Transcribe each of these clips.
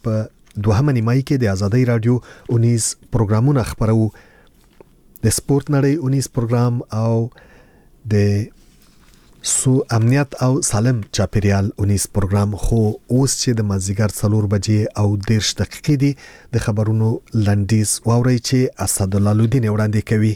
په دوهمه نیمایي کې د ازادۍ رادیو 19 پروګرامونه خبرو د سپورت نړۍ 19 پروګرام او د سو امنیت او سالم چاپیریال 19 پروګرام خو اوس چې د مازیګر 4 بجې او 10 دقیقې دي د خبرونو لنډیز واوري چې اسد الله لودین وړاندې کوي.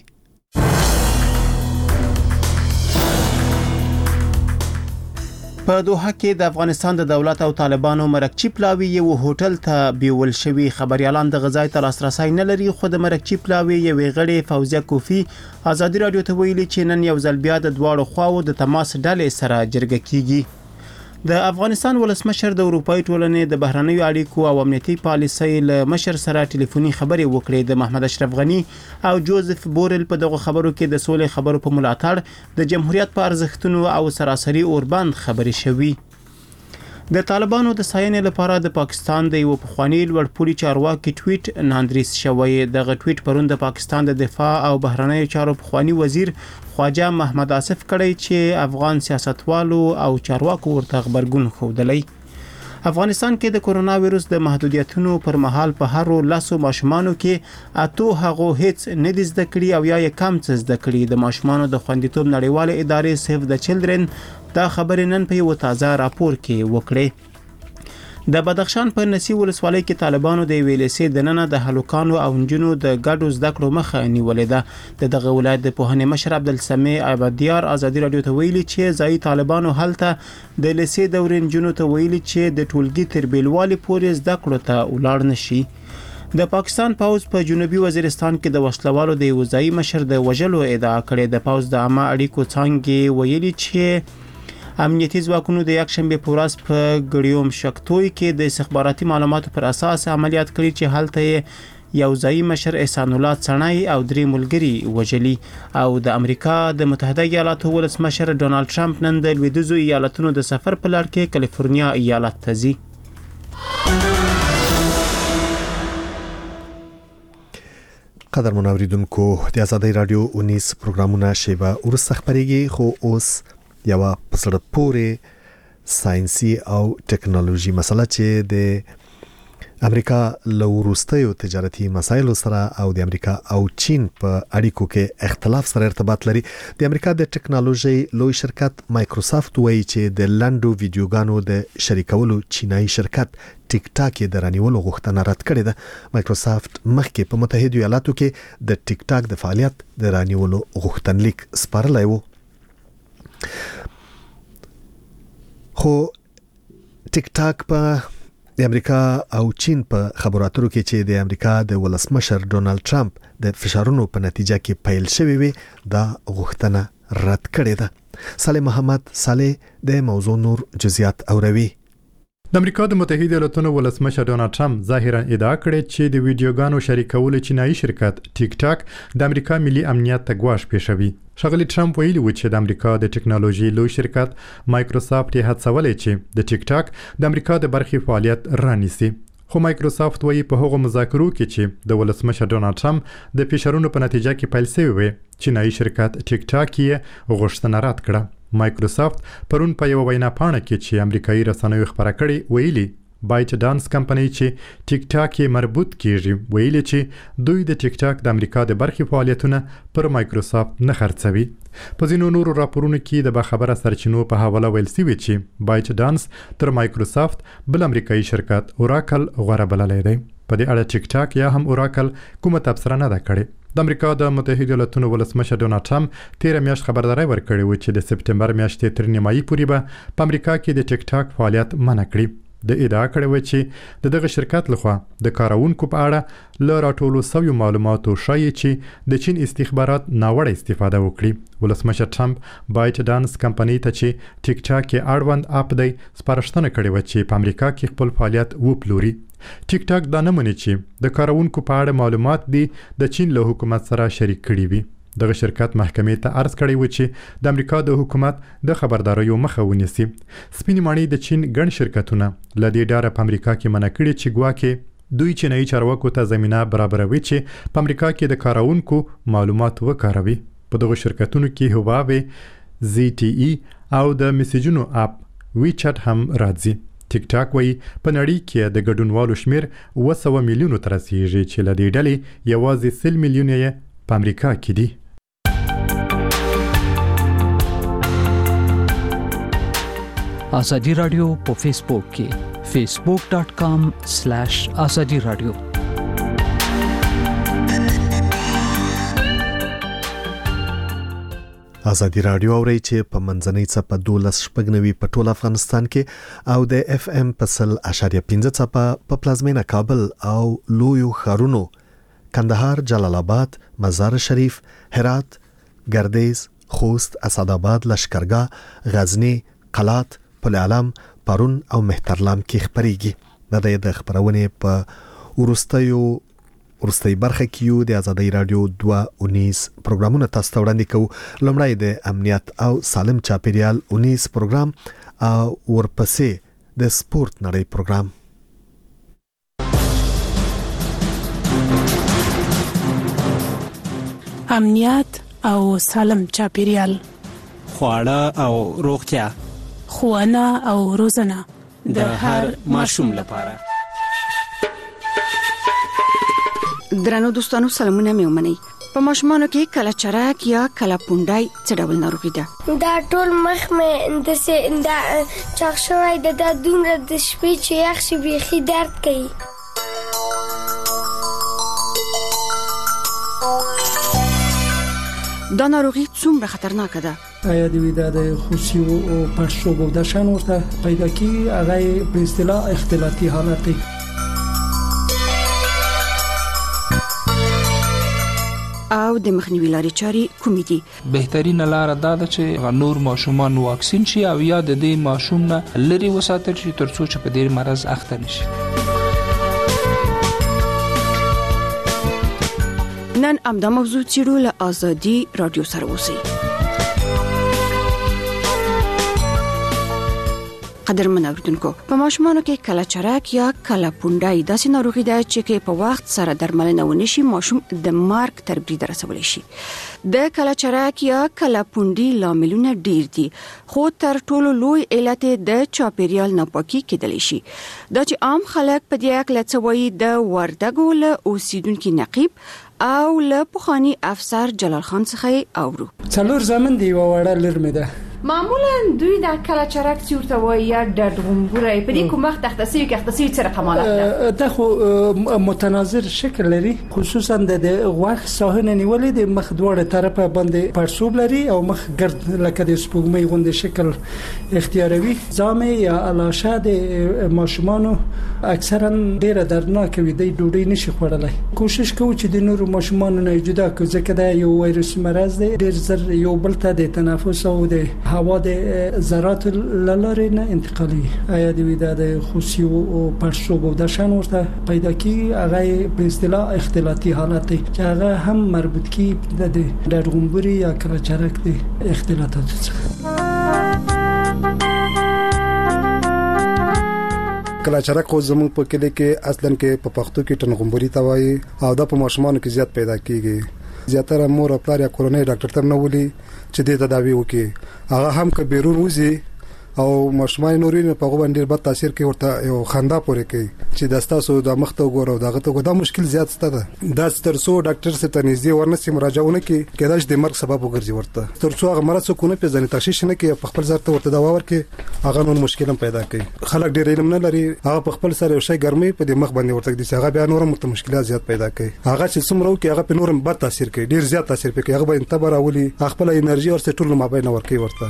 په دوحه کې د افغانستان د دولت او طالبانو مرکچی پلاوی یو هوټل ته بیول شوی. خبريالان د غذای ته لاسرسي نه لري، خو د مرکچی پلاوی یو غړي فوزیه کوفی ازادي رادیو ته ویلي چې نن یو ځل بیا د دواړو خواو د تماس ډلې سره جرګه کیږي. د افغانستان ولسمشر د اروپای ټولنې د بهرنیو اړیکو او امنیتي پالیسۍ له مشر سره ټلیفوني خبرې وکړې. د محمد اشرف غنی او جوزف بورل په دغه خبرو کې د سولې خبرو په ملاتړ د جمهوریت په ارزښتونو او سراسري اوربند خبرې شوې. د طالبانو د ساينې لپاره د پاکستان د یو پخوانی لوړپوړي چارواکي ټویټ ناندریس شوی. دغه ټویټ پرون د پاکستان د دفاع او بهرنیو چارو پخوانی وزیر خواجه محمد آصف کړی چې افغان سیاستوالو او چارواکو ورته خبرګون خوندلی. افغانستان کې د کورونا وایروس د محدودیتونو پر مهال په هر 10 ماشومانو کې اته هغه هیڅ نه دي زده کړي او یا یې کم څه زده کړي. د ماشومانو د خوندیتوب نړیواله ادارې سیف د چلډرن دا خبرې نن په یو تازه راپور کې وکړې. د بدخشان په نسی ولسوالۍ کې طالبانو د ویلسې د ننه د هلوکانو او انجونو د ګډو زده کړو مخه نیولې ده. دغه ولایت د پوهنې مشر عبدالسمیع عبادیار ازادي رادیو ته ویلي چې ځای طالبانو هلته د لسې دورې انجونو ته ویلي چې د ټولګي تر بیلوالي پورې زده کړو ته ولاړ نشي. د پاکستان پوز په جنوبي وزیرستان کې د وسلوالو د وزایي مشر د وژلو ادعا کړې. د پوز د عامه اړیکو څنګه ویلي چې امنیتي ځواکونو د یک شنبه په ورځ په ګړیوم شکتوي کې د استخباراتي معلوماتو پر اساس عملیات کړي چې هلته یو ځای مشر احسان الله څنای او درې ملګري وژلي. او د امریکا د متحده ایالاتو ولسمشر ډونالد ټرمپ نن د لویدیځو ایالتونو د سفر په لړ کې کالیفورنیا ایالت ته ځي. قدر منوریدونکو د ازادۍ رادیو 19 پروګرامونه شیبه ورسته خبرېږي، خو اوس یو پسړه پورې ساينسي او ټیکنالوژي مسله چې د امریکا له وروستیو تجارتي مسایلو سره او د امریکا او چین په اړیکو کې اختلاف سره ارتباط لري. د امریکا د ټیکنالوژي لوی شرکت مایکروسافت وایي چې د لاندو ویډیوګانو د شریکولو چینایي شرکت ټیک ټاک د رانیولو غوښتنه رد کړې ده. مایکروسافت مخکې په متحده ایالاتو کې د ټیک ټاک د فعالیت د رانیولو غوښتنلیک سپارلی و، خو ټیک ټاک په د امریکا او چین په خبرو اترو کې چې د امریکا د ولسمشر ډونالد ټرمپ د فشارونو په نتیجه کې پیل شوی وي دا غوښتنه رد کړې ده. صالح محمد صالح د موضوع نور جزئیات اوروي. د امریکا د متحده ایالاتونو ولسمشر ډونالد ټرمپ ظاهرا ادعا کړې چې د ویډیوګانو شریکولو چینایي شرکت ټیک ټاک د امریکا ملي امنیت ته ګواښ پیښوي. ښاغلي ټرمپ ویلي و چې د امریکا د ټیکنالوژي لوی شرکت مایکروسافت یې هڅولې چې د ټیک ټاک د امریکا د برخې فعالیت رانیسي. خو مایکروسافت وایي په هغو مذاکرو کې چې د ولسمشر ډونالد ټرمپ د فشارونو په نتیجه کې پیل شوی وي، چینایي شرکت ټیک ټاک یې غوښتنه رد کړه. مایکروسافت پرون په یو وینا پاڼه کې چې امریکایي رسنیو خبره کړې ویلي بایټ ډانس کمپنۍ چې ټیک ټاک یې مربوط کیږي ویلي چې دوی د ټیک ټاک د امریکا د برخې فعالیتونه پر مایکروسافت نه خرڅوي. په ځینو نورو راپورونو کې د باخبره سرچینو په حواله ویل شوي چې بایټ ډانس تر مایکروسافت بل امریکایي شرکت اوراکل غوره بللی دی. په دې اړه ټیک ټاک یا هم اوراکل کومه تبصره نه ده کړې. د امریکا د متحده ایالاتونو ولسمشر ډونالد ټرمپ 13 میاشت خبرداري ورکړې و چې د سپټمبر میاشتې تر نیمایي پورې به په امریکا کې د ټیک ټاک فعالیت منع کړي. د ادعا کړې و چې دغه شرکت لخوا د کارونکو په اړه له راټولو شویو معلوماتو ښایي چې د چین استخبارات ناوړه استفاده وکړي. ولسمشر ټرمپ بایټ ډانس کمپنۍ ته چې ټیک ټاک یې اړوند اپ دی سپارښتنه کړې و چې په امریکا کې خپل فعالیت وپلوري. ټیک ټاک دا نه مني چې د کارونکو په اړه معلومات دي د چین له حکومت سره شریک کړي وي. دغه شرکت محکمې ته عرض کړی و چې د امریکا د حکومت د خبرداریو مخه ونیسي. سپینې ماڼۍ د چین ګڼ شرکتونه له دې ډاره په امریکا کې منع کړي چې ګواکې دوی چینایي چارواکو ته زمینه برابروي چې په امریکا کې د کارونکو معلومات وکاروي. په دغه شرکتونو کې هواوی، ZTE او د میسیجونو اپ وی چټ هم راځي. ټیک ټاک وایي په نړۍ کې د ګډونوالو شمیر 200 میلیونو ته رسیږي چې له دې ډلې یوازې 100 میلیونه یې په امریکا کې دي. آزادی رادیو په فیسبوک کې facebook.com/azadi radio. آزادی رادیو اوري چې په منځنۍ څپه 12.9 په ټول افغانستان کې او د اف ام په 100.15 څپه په پلازمینه کابل او لویو ښارونو کندهار، جلال آباد، مزار شریف، هرات، ګردیز، خوست، اسداباد، لشکرګاه، غزنی، قلات، پل علم، پرون او مهترلام کې خبريږي. د خبرونه په ورستۍ برخه کې د آزادی رادیو 219 پروګرامونه تاسو ته وړاندې کوو. لومړی د امنیت او سالم چاپیریال 19 پروګرام او ورپسې د سپورت نړۍ پروګرام. امنیت او سالم چاپیریال، خواړه او روغتیا، ښوونه او روزنه د هر ماشوم لپاره. درنو دوستانو سلامونه مې ومنئ. په ماشومانو کې کله چرک یا کله پونډای څه ډول ناروغي ده؟ دا ټول مخ مې د چاق شوی د دومره د شپې چې یخ شي بیخي درد کوي. دا ناروغي څومره خطرناکه ده؟ آیا د وداد خوشي او پړسوب او د شان ورته پیدا کی هغه په اصطلاح اختلاطي حالت دی. او د مخنیوي لارې چارې کومې دي؟ بهترینه لار دا ده چې نور ماشومان واکسین شي او یا د دې ماشوم نه لري وساتل شي ترڅو چې په دې مرض اخته نشي. نن امدا موضوع چیرو له آزادی رادیو سره اوسئ. قدرمن اوریدونکو، په ماشومانو کې کله چرک یا کله پونډای داسې ناروغي ده چې په وخت سره درملنه ونشي ماشوم د مرګ تر بریده رسولی شي. د کله چرک یا کله پونډي لاملونه ډیر دي، خو تر ټولو لوی علت د چاپیریال ناپاکي کېدلی شي. دا چې عام خلک په دې اړه څه وایي د وردګو له اوسیدونکو نقیب او له پخوانی افسر جلال خان څخه اورو. څلور زمن دی وړه لرمه ده. معمولا دوی د کله چرک څورته وایي یا د غومبوري په دې کوم وخت تختصي سره کمالات ده. دا خو متناظر شکل لري، خصوصا د غوښ ساحنه نیولې د مخ دواړه طرفه باندې پړسوب لري او مخ ګرد لکه د سپوږمۍ غوندې شکل اختیاروي. زامه یا الاشه د ماشومانو اکثرا ډیره دردناک وي، د ډوډۍ نشي خوړلای. کوشش کوو چې د نورو ماشومانو نه جدا کړو ځکه دا یو وایرس مرض دی، ډیر زر یو بل ته د تنفس او د هوا د ذرات لاره نه انتقالي. آیا د وداد خوشي او پړسوب او د شان ورته پیدا کی هغه په اصطلاح اختلاطي حالت دی چې هغه هم مربوط کی د غومبوري یا کله چرک دی اختلاطات څخه. کله چرک خو زموږ په کلی کې اصلا کې په پښتو کې ټنغومبوري توای او د په ماشومانو کې زیات پیدا کیږي. زیاتره مور او پلار یا کورنۍ ډاکټر ته نه ولي چې د تداوی وکي. هغه هم که بیرون وځي او ماشومان نورین په غو باندې بد تاثیر کوي، ورته یو خندا پورې کوي چې داستاسو د مخته وګورو دغه ته دا مشکل زیات ستده. دا ترڅو ډاکټر سره تنظیم ورنسي مراجعونه کوي کېدای د مرګ سبب وګرځي، ورته ترڅو هغه مرض کو نه پیژني تشخیص نه کوي، په خپل ځای ته ورته دوا ورکړي، هغه نور مشکل هم پیدا کوي. خلک ډېر علم نه لري، هغه په خپل سره یو شی ګرمي په دې مخ باندې ورته دي، هغه بیا نور مشکلات زیات پیدا کوي. هغه چې څومره وکي هغه په نورم بد تاثیر کوي، ډېر زیات تاثیر کوي. هغه به انتبار اولي خپل انرژي ورته ټول مابین ورکوي ورته.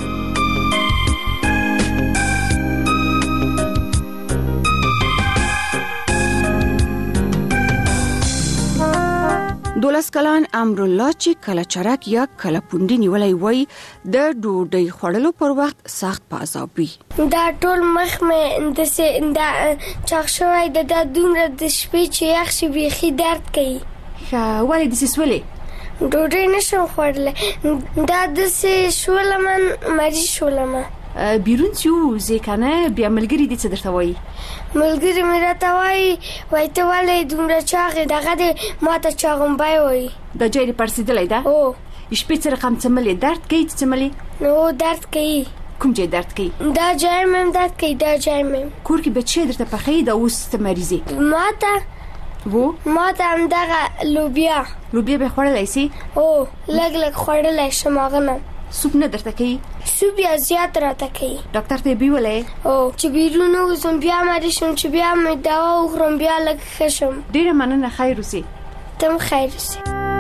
دولس کلان امرالله چې کله چرک یا کله پونډي نیولای وای د ډوډۍ خوړلو پر وخت سخت په عذاب وي. دا ټول مخ مې د چاق شوی د دومره د شپې چې یخ شي بیخي درد کوي. ولې د سولې ډوډۍ نشم خوړلای، دا د شولمن مریض شولمه. بیرون چې وځي کنه بیا ملګری دې څه درته وایي؟ ملګری مې راته وایي ته ولې دومره چاغې دغه دې ماته چاغمبای وایي. دا ځای دې پړسېدلی ده؟ او شپې څه رقم څملې درد کوي؟ څملې نو درد کوي. کوم ځای درد کوي؟ دا ځای مې درد کوي، دا ځای مې. کور کې بچی درته پخې دا اوس ته مریضي؟ ما ته همدغه لوبیا به خوړلی سي؟ او لږ خوړلی شم. هغه نه سوپ نه درته کوي؟ سوپ بیا زیات راته کوي. ډاکټر ته بیولې؟ او چې بیرون وزم بیا مریض شم، چې بیا مې دوا وخورم بیا لږ ښه شم. ډېره مننه، خیر اوسې. تم خیر اوسې.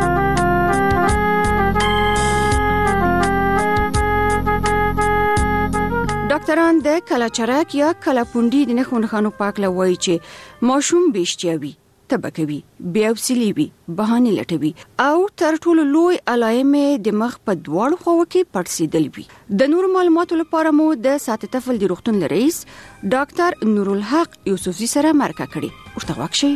ډاکټران د کلاچرک یا کلاپونډي د نښو پاک لوي چې ماشوم بشتیوي، تبکوي، بیا وسیلی وي، بهانه لټوي او تر ټولو لوی علائم د مخ په دواړو خواو کې پړسیدل وي. د نور معلوماتو لپاره مو د سات طفل د روغتون رئیس ډاکټر نورالحق یوسفزي سره مرکه کړې. ورته واکشي.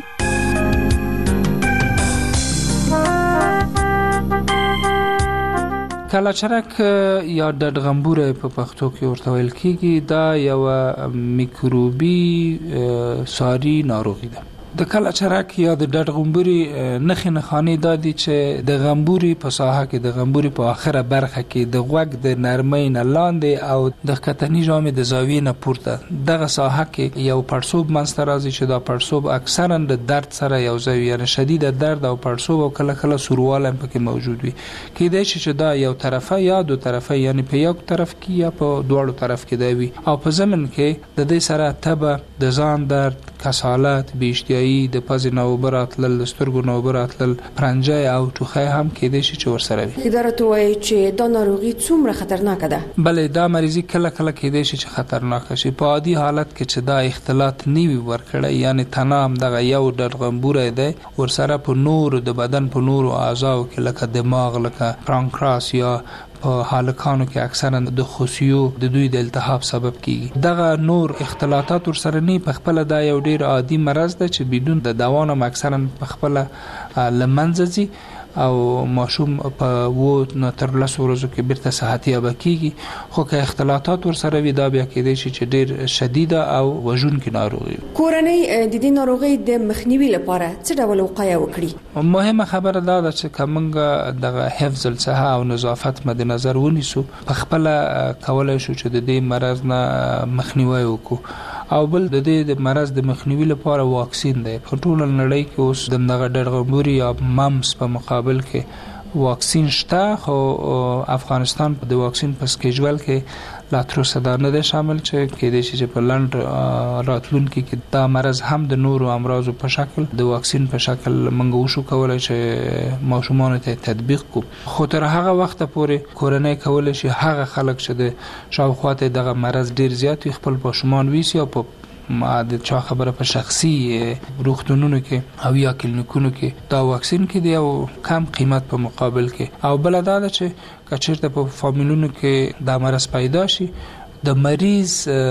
کلاچرک یا ډډغمبوره په پښتو کې ورته ویل کیږي. دا یو میکروبي ساري ناروغي ده. د کلاچرک یا د ډډغمبوري نښې دا دي چې د غمبوري په ساحه کې، د غمبوري په اخره برخه کې د غوږ د نرمۍ نه لاندې او د ښکتني ژامې د زاویې نه پورته دغه ساحه کې یو پړسوب منځته راځي چې دا پړسوب اکثرا د درد سره یو ځای وي، یعنې شدید درد او پړسوب او کله کله سوروالی هم پکې موجود وي. کیدای شي چې دا یو طرفه یا دو طرفه، یعنې په یو طرف کې یا په دواړو طرف کې دی وي، او په ضمن کې د دې سره تبه، د ځان درد، کسالت، بیشتیایي، د پزې نوبه راتلل، د سترګو نوبه راتلل، پرنجی او ټوخی هم کېدای شي چې ورسره وي. اداره ته وایي چې دا ناروغي څومره خطرناکه ده؟ بلې، دا مریضي کله کله کېدای شي چې خطرناکه شي. په عادي حالت کې چې دا اختلاط نیوي ورکړی، یعنی تنه هم دغه یو ډډغمبوری دی، ورسره په نورو د بدن په نورو اعضاو کې لکه دماغ، لکه پرانکراس یا په هالکانو کې اکثرا د خصیو د دوی د التهاب سبب کیږي. دغه نور اختلاطات ورسره نه په خپل دا یو ډیر عادي مرض ده چې بدون د دوا نه اکثرا په خپل لمنځ ځي او ماشوم په و تر 10 ورځو کې بیرته صحتي کیږي. خو که اختلاطات ورسره وي دا بیا کېدای شي چې ډیر شدید او وژونکې ناروغي. کورنۍ د دې ناروغي د مخنیوي لپاره څه ډول وقایه وکړي؟ مهمه خبره دا ده چې کومه دغه حفظ الصحه او نظافت مد نظر ونیسو، په خپل کولای شو چې د دې مرض نه مخنیوي وکړو. او بل د دې مرض د مخنیوي لپاره واکسین دی. په ټوله نړۍ کې اوس دغه ډډغمبوري یا ممس په مقابل کې واکسین شته، خو افغانستان په د واکسین په سکیجول کې لا تر اوسه دا نه دی شامل چې کېدای شي چې په لنډ راتلونکي کې دا مرض هم د نورو امراضو په شکل د واکسین په شکل موږ وشو کولای چې ماشومان ته تطبیق کو. خو تر هغه وخت پورې کورنۍ کولای شي هغه خلک چې د شاوخوا ته دغه مرض ډیر زیات خپل ماشومان ویسي او په د چا خبره په شخصي روغتونونو کې او یا کلینیکونو کې دا واکسین کې دی او کم قیمت په مقابل کې. او بل دا چې کچیرته په فامیلونو کې دا مرض پیدا شي، د مریض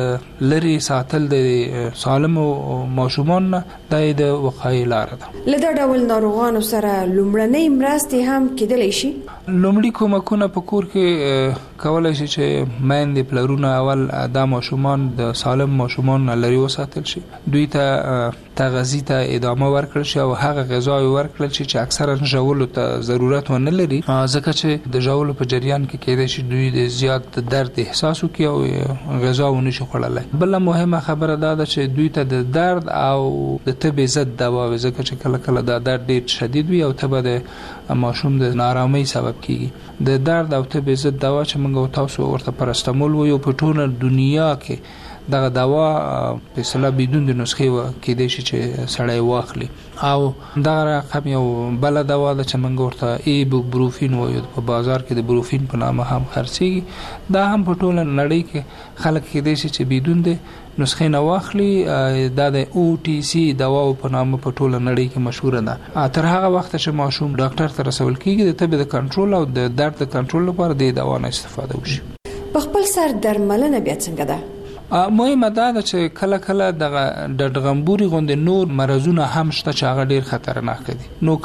لري ساتل د سالم ماشومان نه د وقایې لاره ده. له دا ډول ناروغانو سره لومړنۍ مرستې هم کېدلی شي. لومړي کومکونه په کور کې کولای شي چې میندې پلرونه اول د ماشومان د سالم ماشومان لري وساتل شي، دوی ته تغذیه ته ادامه ورکړل شي او هغه غذاوي ورکړل شي چې اکثرا ژولو ته ضرورت ونه لري، ځکه چې د ژولو په جریان کې کېدای شي دوی د زیات درد احساس وکړي او غذا ونه شي خوړلای. بل مهمه خبره دا ده چې دوی ته د درد او د تبې ضد دوا، ځکه چې کله کله دا درد ډیر شدید وي او تبه د ماشوم د نارامۍ سبب کیږي. د درد او تبې ضد دوا چې موږ تاسو ورته پرستمول وایو په ټوله دنیا کې دغه دوا په اصطلاح بدون د نسخې کېدای شي چې سړی واخلي. او دا رقم یو بل دوا ده چې موږ ورته ایبوپروفین وایو، په بازار کې د بروفین په نامه هم خرڅيږي. دا هم په ټوله نړۍ کې خلک کېدای شي چې بدون د نسخې نه واخلي. دا د او ټي سي دوا په نامه په ټوله نړۍ کې مشهور ده. تر هغه وخت چې ماشوم ډاکټر ته رسول کیږي د تبې د کنټرول او د درد د کنټرول لپاره د دوا نه استفاده وشي. په خپل سر درملنه بیا څنګه ده؟ مهمه دا ده چې کله کله د ډډغمبوري غوندې نور مرزونه هم شته چې هغه ډیر خطرناک دي. نو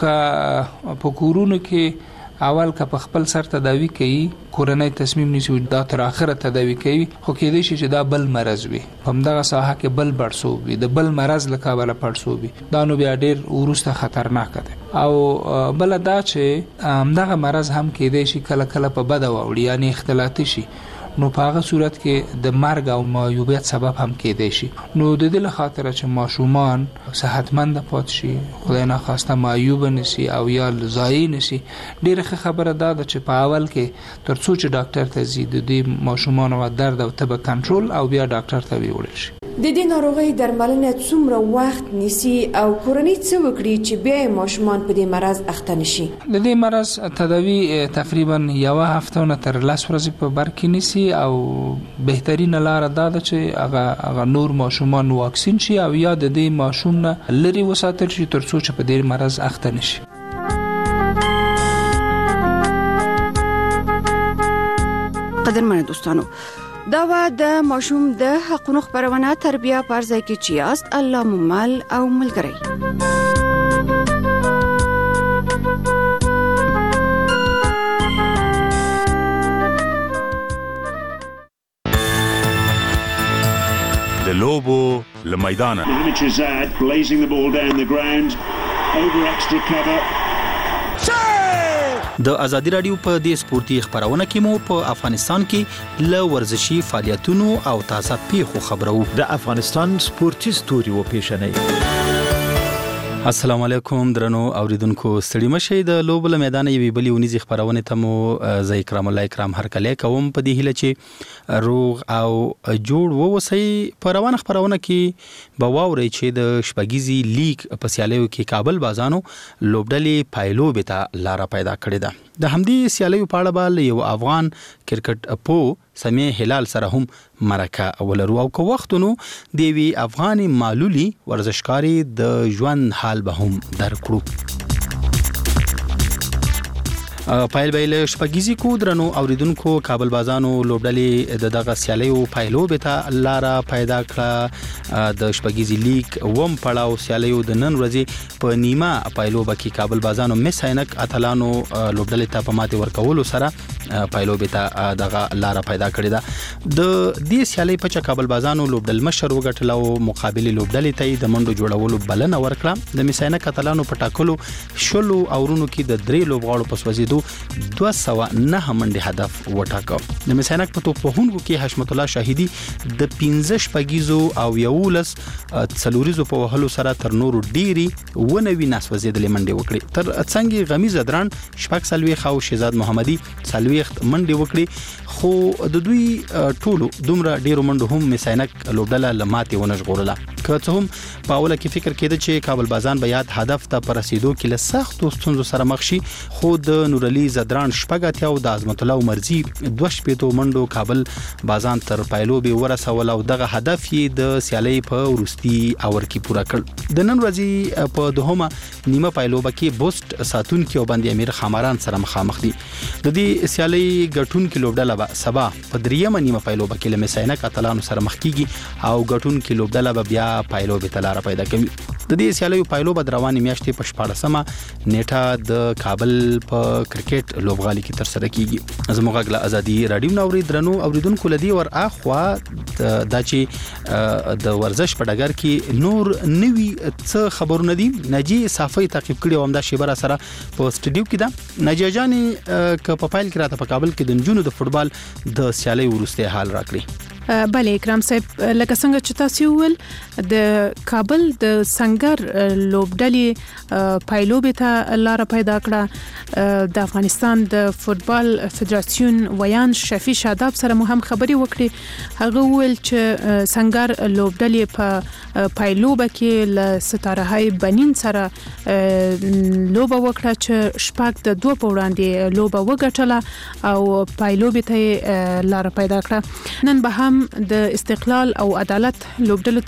که په کورونو کې اول که په خپل سر تداوی کوي، کورنۍ تصمیم نیسي دا تر اخره تداوی کوي، خو کېدای شي چې دا بل مرز وي، په همدغه ساحه کې بل پړسوب وي، د بل مرز له کابله پړسوب وي، دا نو بیا ډیر وروسته خطرناک دی. او بل دا چې همدغه مرز هم کېدای شي کله کله په بده واوړي، یعنی اختلاطي شي. نو په هغه صورت کې د مرګ او معیوبیت سبب هم کېدای شي. نو د دې لخاطر چې ماشومان صحتمند پات شي، خدای ناخواسته معیوب نشي او یا ضایع نشي، ډیره خبره ده چې په اول کې ترڅو چې ډاکټر ته ځي د دې ماشومان او درد او تب کنټرول او بیا ډاکټر ته ویول شي. د دې ناروغي درملنه څومره وخت نیسي او کورنۍ څه وکړي چې بیا ماشومان په دې مرض اخته نشي؟ د دې مرض تداوی تقریبا یو هفته نه تر 10 ورځې په بر کې نیسي او بهترینه لار ده چې هغه نور ماشومان واکسین شي او یا د دې ماشوم نه لري وساتل شي ترڅو چې په دې مرض اخته نشي. قدرمن دوستانو، دا و د ماشوم د حقوقو خبرونه تربیه پرځای کې چې است الله ممل او ملګری. د لوبو لمیدانه Mohamed Shahzad blazing the ball down the ground over extra cover. د ازادي رادیو په دې سپورتي خبرونه کې مو په افغانستان کې ل ورزشي فعالیتونو او تازه پیښو خبرو. د افغانستان سپورتي ستوري و پیښنې. السلام علیکم درنو اوریدونکو، ستړي مشه د لوبل میدان یوې بلې ونیزي خبرونه ته مو زې کرام الله کرام هر کله کوم په دې هله چې روغ او جوړ ووسی. په روان خبرونه کې بواوري چې د شپږیزي لیگ په سیالیو کې کابل بازانو لوبډلې پایلوبې ته لار پیدا کړې ده. د همدې سیالیو په اړه بل یو افغان کرکټ اپو سمې هلال سره هم مرکه ولرو او کو وختونو د وی افغاني معلولي ورزشکاري د ژوند حال به هم درکړو. پایل بیل شپږیزي کو درنو اوریدونکو کابل بازانو لوبډلې د دغه سیالیو پایلوبې ته لار پیدا کړه. د شپږیزي لیگ وم پړاو سیالیو د نن ورځې په نیمه پایلوبه کې کابل بازانو مس عینک اتلانو لوبډلې ته په ماته ورکولو سره پایلوبې ته دغه لار پیدا کړې ده. د دې سیالي په کابل بازانو لوبډل مشر وګټلو مقابله لوبډلې ته د منډو جوړولو بلنه ورکړه. د مس عینک اتلانو په ټاکلو شلو اورونو کې د درې لوبغاړو په سوځیدو 209 منډي هدف وټاکو. د مس عینک په توپونکو کې حشمت الله شاهدی د 15 شپږیزو او یولس څلوریزو په وهلو سره تر نورو ډيري ونوي ناسوځیدلې منډي وکړي. تر څنګه غمیز دران شپږ سلوي خو شهزاد محمدي سلويخت منډي وکړي، خو د دوی ټولو دومره ډیرو منډو هم مس عینک لوبډله لماتي ونشغورله. که څه هم په اوله کې فکر کېده چې کابل بازان به یاد هدف ته پرسیدو کې له سختو ستونزو سره مخ شي، خو د نورعلی زدران شپږاتیا او د عظمت الله عمرزي 2 شپېتو منډو کابل بازان تر پایلوبې ورسول او دغه هدف یې د سیالي په ورستي اور کې پوره کړ. د نن ورځې په دوهمه نیمه پایلوبه کې بوست ساتونکو باندې امیر خاماران سره مخامخ دي. د دې سیالي ګټونکو لوبډله به سبا په دریمه نیمه پایلوبه کې لمس عینک اتلانو سره مخ کیږي او ګټونکو لوبډله به بیا پایلوبې ته لار پیدا کوي. د دې سیالیو پایلوبه د روانې میاشتې په 14مه نیټه د کابل په کرکټ لوبغالي کې تر سره کیږي. زموږ غلا ازادي رادیو نو درنو اوریدونکو لدی ور اخوا د چې د ورزش په ډګر کې نور نوي څه خبرونه دي. ناجی صافي تعقیب کړي او همدا شیبره سره په سټډیو کې ده. ناجی جاني ک په فایل کې راته په کابل کې د جنونو د فوتبال د سیالي ورسته حال راکړي. بله اکرام صاحب، لکه څنګه چې تاسو ویل د کابل د سنگر لوبډلې پایلوبې ته لار پیدا کړه. د افغانستان د فوتبال فدراسیون ویان شفیع شاداب سره مو هم خبري وکړي. هغه ویل چې سنگر لوبډلې په پایلوبه کې ل ستاره های بنین سره لوبه وکړه چې شپږ د 2 په وړاندې لوبه وګټله او پایلوبې ته لار پیدا کړه. نن به هم د استقلال او عدالت لوبډلو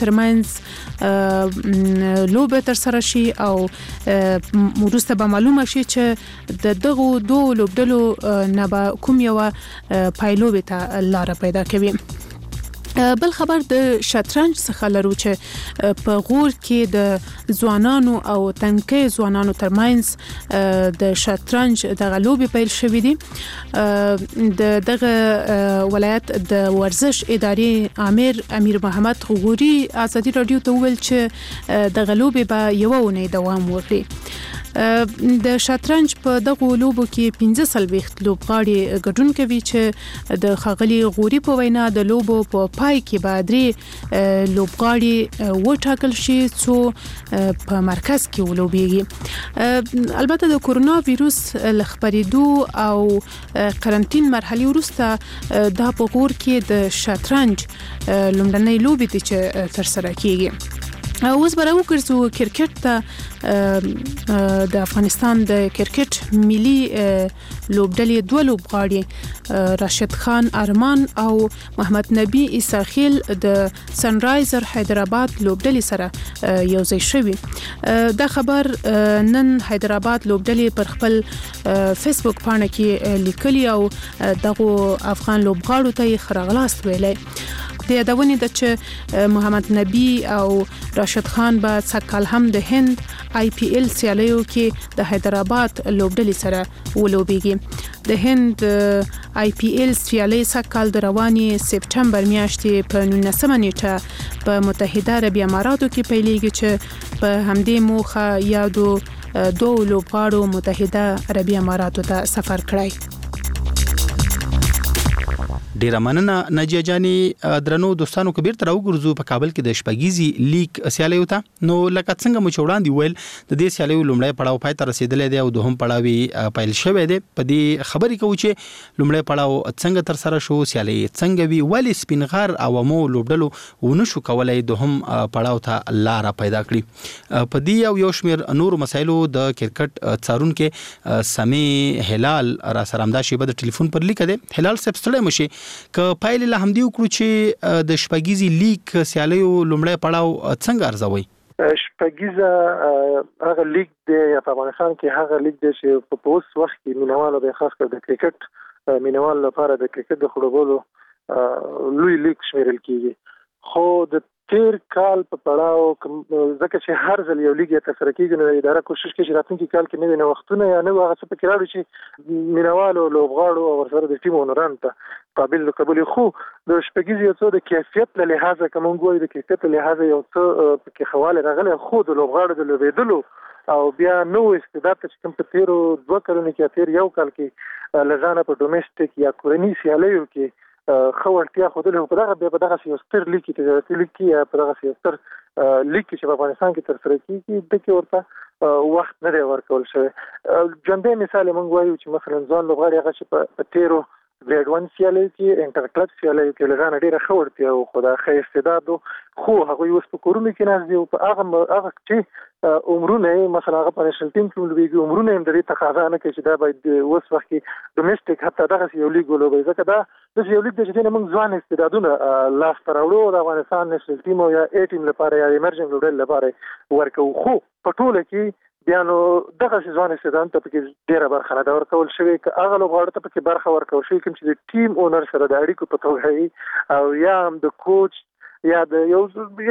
ترمنځ لوبه تر سره شي او وروسته به معلومه شي چې د دغه دوه لوبډلو نه به کوم یو پایلوبه ته لار پیدا کوي. بل خبر د شطرنج څخه لرو چې په غور کې د ځوانانو او تنکي ځوانانو ترمنځ د شطرنج د غلوبې پیل شوې دي. دغه ولایت د ورزش ادارې امیر محمد غوري ازادي رادیو ته ویل چې د غلوبې به یو ونه دوام وکړي. د شطرنج په دغه لوبو کې 15 لوبغاړي ګډون کوي چې د خغلی غوري په وینا د لوبو په پای کې به درې لوبغاړي وټاکل شي څو په مرکز کې ولوبېږي. البته د کورونا وایروس لخبرېدو او قرنټین مرحله وروسته د په غور کې د شطرنج لومړنۍ لوبې چې تر سره کیږي. اوس به راوګرځو کرکټ ته. د افغانستان د کرکټ ملي لوبډلې دوه لوبغاړي راشد خان ارمان او محمد نبی اساخیل د سنرایزر حیدرآباد لوبډلې سره یوځای شوي. دا خبر نن حیدرآباد لوبډلې پر خپل فیسبوک پاڼه کې لیکلي او دغه افغان لوبغاړو ته خراغلاست ویلي. د یادونې د چې محمد نبی او راشد خان به څکل هم د هند IPL سیالیو کې د حیدرآباد لوبډلې سره ولوبېږي. د هند IPL سیالي څکل د رواني سپټمبر میاشتې په 19 نیټه په متحده عربي اماراتو کې پیلېږي چې په همدې موخه یادو دوه لوبغاړو متحده عربي اماراتو ته سفر کړی. ډیره مننه ناجیه جاني. درنو دوستانو کبیر تر وګرځو په کابل کې د شپږیزي لیگ سیالیو ته. نو لکه څنګه مو چوڑاندې ویل د دې سیالیو لومړی پړاو پای ته رسیدلې دی او دوهم پړاوی پیل شوی دی. په دې خبرې کوي چې لومړی پړاو څنګه تر سره شو، سیالي څنګه وی، ولی سپینغار او مو لوبډلو ونشو کولای دوهم پړاو ته لار پیدا کړی. په دې یو شمیر نور مسایلو د کرکټ څارونکو سمي هلال را سره همدا شی به د ټلیفون پر لیک دی. هلال صاحب ستړی مشي که پایله له همدې وکړو چې د شپږیزي لیگ سیالیو لومړی پړاو څنګه ارزوي؟ شپږیزه هغه لیگ دی په افغانستان کې، هغه لیگ دی چې په اوس وخت کې مینوالو د خاص کر د کرکټ مینوالو لپاره د کرکټ د خړوبولو لوی لیگ شمیرل کیږي. خو د تیر کال په پړاو ځکه چې هر ځل یو لیګ ته سره کېږي نو اداره کوشش کوي چې راتلونکي کال کې نوې نوښتونه یا نو هغه څه پکې راوړي چې مینوالو لوبغاړو او ورسره د ټیم اونران ته قابل قبول. خو د شپږیزې یو څه د کیفیت له لحاظه کوم ګوري د کیفیت له لحاظه یو څه پکې خواله راغلی. خو د لوبغاړو د لوبېدلو او بیا نو استعداد چې کوم په تیرو 2 کلونو کې تیر یو کال کې لزانه په ډومېسټک یا کورني سیالیو کې خورتیا خوده په دغه سیاستر لیکي تجارتي لیکي یا په دغه سیاستر لیکي چې په افغانستان کې تر سره کیږي د کې ورته وخت نه دی ورکول شوی. جنبه مثال مونږ وایو چې مثلا ځان لوبغاړي هغه چې په تیرو ګریډ 1 سیالي کې انټر کلب سیالي کې لږه ډیره خورتیا او خدای خیر استعداد خو هغه یو په کورونو کې ناز دی او په هغه چې عمرونه مثلا هغه په نېشنل ټیم کې لوبېږي عمرونه هم د تقاضا نه کوي چې دا باید اوس وخت کې ډومېسټک حتی دغه یو لیګ ولوبي. ځکه دا د یو لیګ د چې موږ ځوان استعدادونه لاس ته راوړو د افغانستان نېشنل ټیم او یا A ټیم لپاره یا ایمرجنګ لوبډل لپاره ورکو. خو په ټوله کې بیا نو دغه ځوان استعداد ته پکې ډیره برخه نه ورکول شوی که هغه لوبغاړو ته پکې برخه ورکول شوی کوم چې د ټیم اونر سره د اړیکو په توګه او یا هم د کوچ یا د یو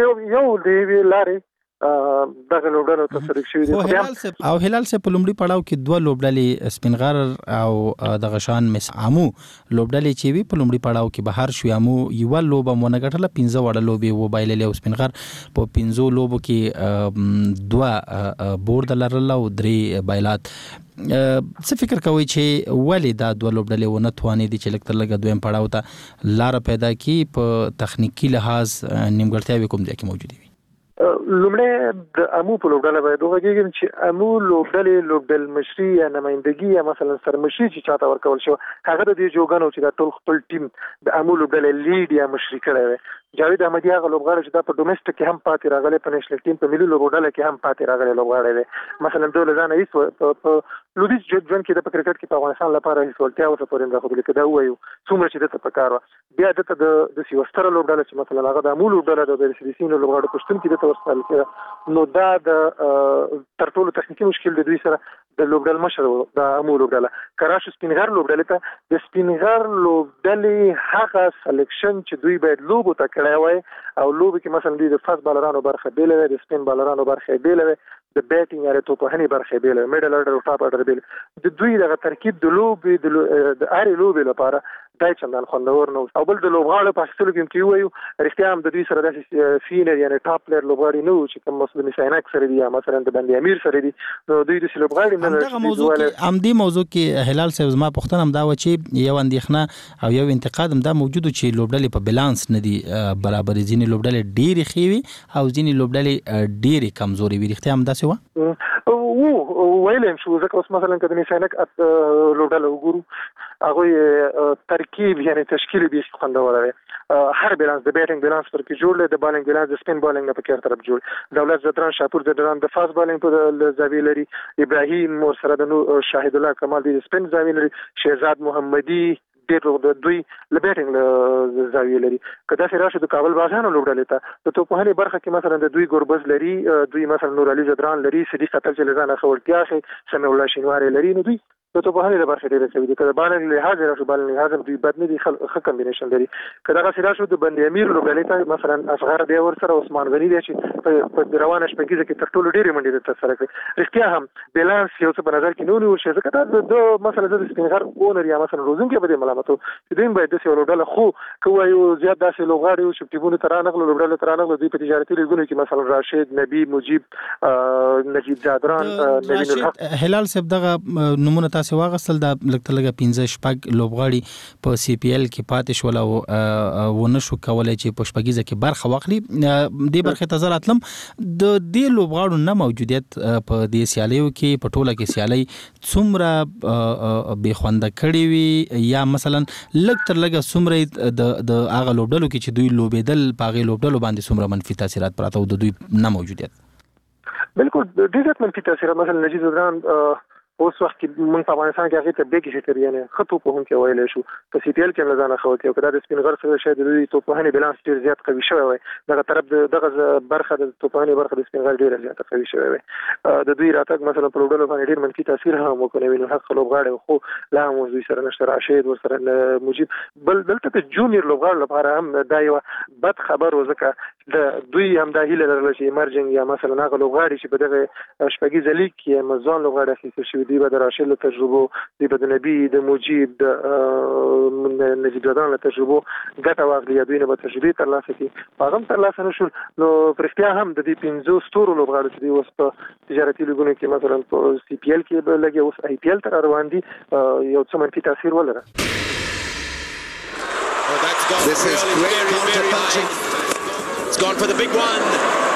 دی لارې دغه لوبډلو ته سره شوی دي. او هلال سه په لومړي پړاو کې دوه لوبډلې سپینغار او د غشان مس عامو لوبډلې چې وی په لومړي پړاو کې بهر شو. عامو یو لوبه مونږه 15 وړه لوبې و بایللې او سپینغار په 15 لوبو کې 2 بورد لرل او 3 بایلات. څه فکر کوي چې ولی دا دوه لوبډلې ونه توانې دي چې لکه لګ دویم پړاو ته لار پیدا کی په تخنیکی لحاظ نیمګړتیاوې کوم ځای کې موجود دي؟ لومړی د امو په لوبډله باید وغږیږم چې امو لوبډل مشري یا نمائندګي یا مثلا سرمشري چې چاته ورکول شو هغه د دې جوګانو چې د ټول خپل ټیم د امو لوبډله لیډ یا مشري کړی وي. جاوید احمدی هغه لوبغاړی چې دا په ډومېسټک کې هم پاتې راغلی په نېشنل ټیم په ملي لوبډله کې هم پاتې راغلی لوبغاړی دی. مثلا د لزانه هیڅ په لودیس ژوند کې د کرکټ کې په افغانستان لپاره هیڅ ولتیا اوسه پورې نه خبرې کده وایو څومره چې د پکار بیا د سیوستر لوبډله چې مثلا هغه د امو لوبډله د BCBC لوبغاړو پښتون کې د ورسال کې نو دا د تر ټولو تخنیکی مشکل د دوی سره د لوبډل مشر د امو لوبډله کراش سپینغار لوبډله ته د سپینغار لوبډلې هغه سلیکشن چې دوی باید لوبو ته کړی وای او لوبو کې مثلا دوی د فاست بالرانو برخه بیل وي د سپین بالرانو برخه بیل وي د بیټینګ یا توپهنی برخه بیل وي میډل اورډر او ټاپ اورډر بیل د دوی د ترکیب د لوبي د اړې لوبي لپاره دای چندان خوندور نه او بل د لوبغاړو په اصل کې وایو رښتیا هم د دوی سره د فینر یعنی ټاپ پلیئر لوبغاړي نه چې کوم مسلمان ساينک سره دی یا مثلا د بندي امیر سره دی نو دوی د لوبغاړي نه دغه موضوع کې هلال صاحب زما پوښتنه هم دا و چې یو اندېښنه او یو انتقاد هم دا موجود چې لوبډلې په بالانس نه دي برابر ځینې لوبډلې ډېری خېوي او ځینې لوبډلې ډېری کمزوري وي رښتیا هم داسې و ویلم شو ځکه اوس مثلا کله ساينک لوبډله وګورو هغه ترکیب یعنی تشکیل به خوندور دی هر بالانس د بیټینګ بالانس پر کې جوړ د بالینګ بالانس د سپین بالینګ په کېر طرف جوړ دولت زدران شاپور زدران د فاست بالینګ په زاویه لري ابراهیم مور سره د شاهد الله کمال د سپین زاویه لري شهزاد محمدي ډېر د دوی لبیټینګ زاویه لري کدا سره راشه د کابل بازانو لوبډلې ته د توپخانه برخه کې مثلا د دوی ګوربز لري دوی مثلا نور علي زدران لري صدیق قتل چلزان خورتیا شي سمي الله شینواری لري نو دوی د توپخانه د برخه ډېر څه دي کله باندې لحاظ راشه باندې لحاظ دوی بد نه دي ښه کمبینیشن لري کدا سره راشه د بندي امیر لوبډلې ته مثلا اصغر دی ور سره عثمان غنی دی چې په روانه شپږیزه کې تر ټولو ډېرې منډې د سره کوي رښتیا هم بالانس یو څه په نظر کې نه نیول شي ځکه د مثلا د سپینغر اونر یا مثلا روزن کې به ملامتو دین باید د لوبډله خو کوي زیات داسې لوبغاړي او شپټیبونه ترانغله لوبډله ترانغله دوی په تجارتي لیګونو کې مثلا راشد نبی مجيب نجیب زادران نبی الحق هلال صاحب دغه نمونه تاسو واغسل د لکه 15 شپږ لوبغاړي په سی پی ال کې پاتې شول او ونشو کولای چې په شپږیزه کې برخه واخلي د برخه ته راتلم د دې لوبغاړو نه موجودیت په دې سیالیو کې په ټوله کې سیالي څومره به خوند کړي وي یا مثلا لږ تر لږه څومره د هغه لوبډلو کې چې دوی لوبېدل په هغه لوبډلو باندې څومره منفي تاثیرات پراته او د دوی نه موجودیت بالکل ډېر منفي تاثیرات مثلا نجیب زدران اوس وخت کې موږ په افغانستان کې هغه ته بیګی شتر یعنی خطو په هم کې ویل شو په سی پی ال کې لزانه خو کې کدا د سپین غر سره شاید د توپخانه بالانس ډیر زیات قوي شوی وي دغه طرف دغه برخه د توپخانه برخه د سپین غر ډیر زیات قوي شوی وي د دوی راتګ مثلا په لوبډلو باندې ډیر منفي تاثیر هم وکړي نو حق لوبغاړي خو لا موضوع سره نشته راشد ور سره مجيب بل دلته د جونیور لوبغاړو لپاره هم دا یو بد خبر وزکه د دوی هم د هیله لرل چې ایمرجنګ یا مثلا هغه لوبغاړي چې په دغه شپږیزه لیګ کې مزون لوبغاړي اخیستل شوی دی به راشد تجربه د نبی د مجيب د نجیب زدان له تجربه ګټه واخلي یا دوی نه به تجربه ترلاسه کړي هغه ترلاسه نشول نو پرختیا هم د دې 15 ستورو لوبغاړو چې اوس په تجارتي لیګونو کې مثلا په سی پی ال کې به لګي اوس آی پی ال تر روان دي یو څه منفي تاثیر ولري This is great counter punching. It's gone for the big one.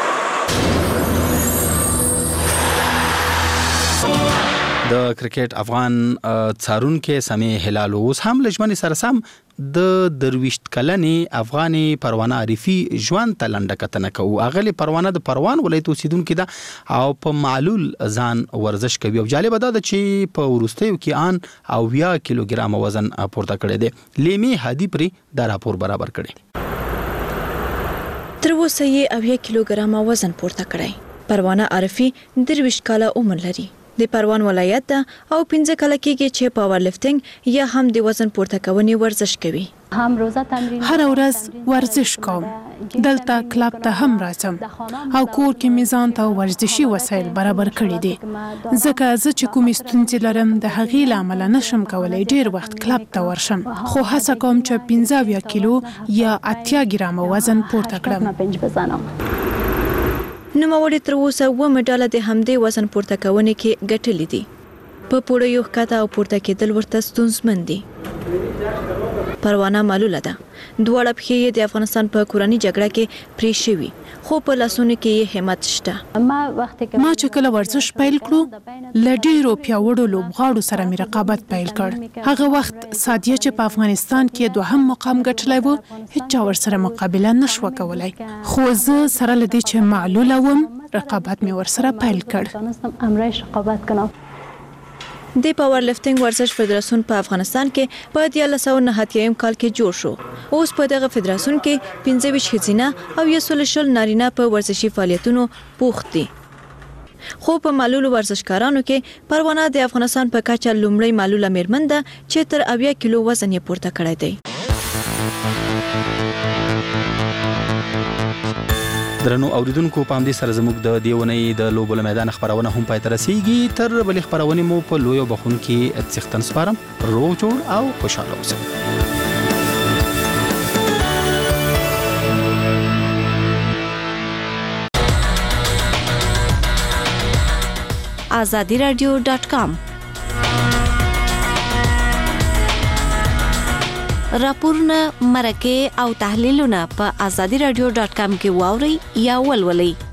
د کرکټ افغان څارونکو سمي هلال اوس هم لجمن سره سم د درويشت کلنې افغاني پروانه عارفي ژوند تلنډه کتنه کوي اغلی پروانه د پروان ولایت اوسیدونکو ده او په معلول ځان ورزش کوي او جالب ده چې په ورستیو کې ان او 20 کیلوګرام وزن پورته کړی دی لیمي هادي پری دا راپور برابر کړي تر اوسه یې 20 کیلوګرام وزن پورته کړی پروانه عارفي درويشت کاله عمر لري د پروان ولایت او 15 کال کېږي چې پاور لفټینګ یا هم د وزن پورته کونې ورزش کوي هم روزه تمرین هر ورځ ورزش کوم دلته کلاب ته هم راځم او کور کې میزان ته ورزشي وسایل برابر کړی دي ځکه زه چې کوم ستونزې لرم د هغې لامل نشم کولای ډیر وخت کلاب ته ورشم خو هڅه کوم چې 15 کیلو یا 80 ګرام وزن پورته کړم نو موري تر اوسه و مډاله د همدې وزن پورته کونې کې ګټلې دي په پوره یو ښکته او پورته کېدل ورته ستونزمن دي پروانه معلوله ده دواړه پښې د افغانستان په کورنۍ جګړه کې پرې شوي خو په لاسونو کې همت شته ما چې کله ورزش پیل کړو لډیرو پیاوړو لوبغاړو سره می رقابت پیل کړ هغه وخت سادیه چې په افغانستان کې دوهم مقام ګټلی وو هیڅ ور سره مقابله نشو کولای خو زه سره لدی چې معلوله وم رقابت می ور سره پیل کړ امرش رقابت کنم د پاور لفټینګ ورزش فدراسیون په افغانستان کې په 1999 کال کې جوړ شو اوس په دغه فدراسیون کې 15 ښځینه او 100 نارینه په ورزشي فعالیتونو بوخت دي خو په معلول ورزشکارانو کې پروانه د افغانستان په کچه لومړی معلوله میرمن ده چې تر 80 کیلو وزن یې پورته کړی دی درنو اوریدونکو په همدې سره زموږ د دیونې د لوبو میدان خبرونه هم پای ته رسیږي تر بلې خبرونه مو په لویو بخون کې څښتن سپارم روغ جوړ او خوشاله اوسئ azadiradio.com. راپورونه مرکه او تحلیلونه په azadiradio.com کې واوري یا ولولئ.